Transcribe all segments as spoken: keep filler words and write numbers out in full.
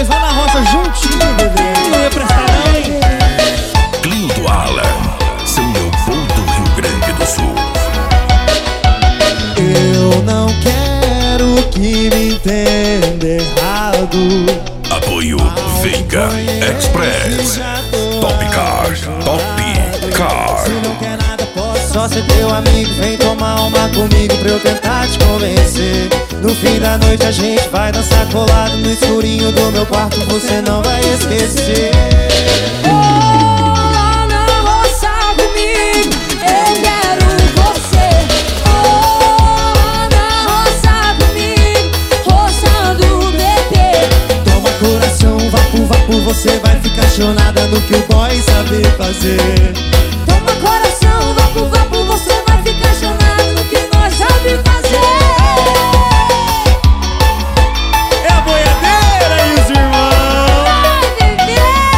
nós lá na roça juntinho, bebê. Não ia prestar não, hein? Clinton Alan, São Leopoldo, Rio Grande do Sul. Eu não quero que me entenda errado. Apoio Veiga Express. Top Car, Top Car. Se não quer nada, posso só ser teu amigo. Vem tomar uma comigo pra eu tentar te convencer. No fim da noite a gente vai dançar colado no escurinho do meu quarto, você não vai esquecer. Oh, na roça comigo, eu quero você. Oh, na roça comigo, roçando bebê. Toma coração, vapo, vapo, você vai ficar chonada no que o boy sabe fazer. Toma coração, vapo, vapo, você vai ficar chonado no que nós sabe fazer. É a boiadeira e os irmãos. Vai, bebê.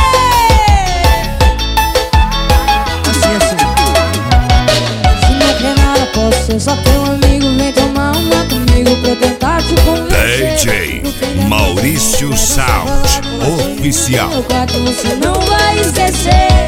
Assim, assim. Se não quer nada, posso ser só teu amigo. Vem tomar uma comigo pra eu tentar te convencer. D J Maurício Sound Oficial. No quarto você não vai esquecer.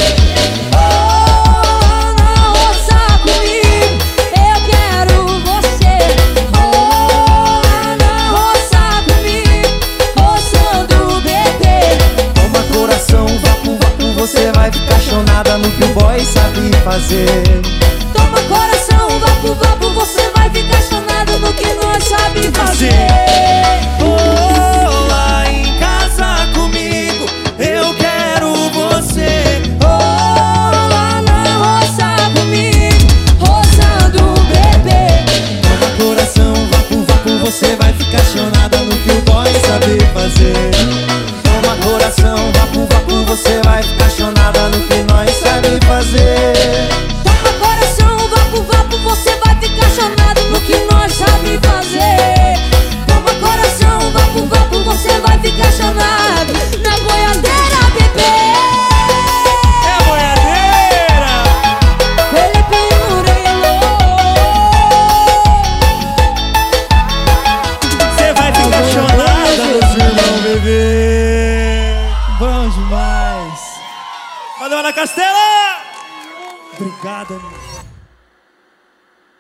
Oh, na roça comigo, eu quero você. Oh, na roça comigo, roçando bebê. Toma coração, vapo, vapo, você vai ficar chonada no que o boy sabe fazer. Toma coração, vapo, vapo, você vai ficar chonado no que nós sabe fazer. Oh, lá em casa comigo, eu quero você. Oh, lá na roça comigo, roçando bebê. Toma coração, vapo, vapo, você vai ficar chonada no que o boy sabe fazer. Toma coração, vapo, vapo, você vai ficar chonada no que nós sabe fazer. Toma coração, vapo, vapo, você vai ficar chonado no que nós sabe fazer. Toma coração, vapo, vapo, você vai ficar chonado na boiadeira, bebê. É a boiadeira! Felipe Murilo. Você vai ficar chonada, meus irmãos, bebê. Bom demais. Valeu, Ana Castela! Obrigado, amigo.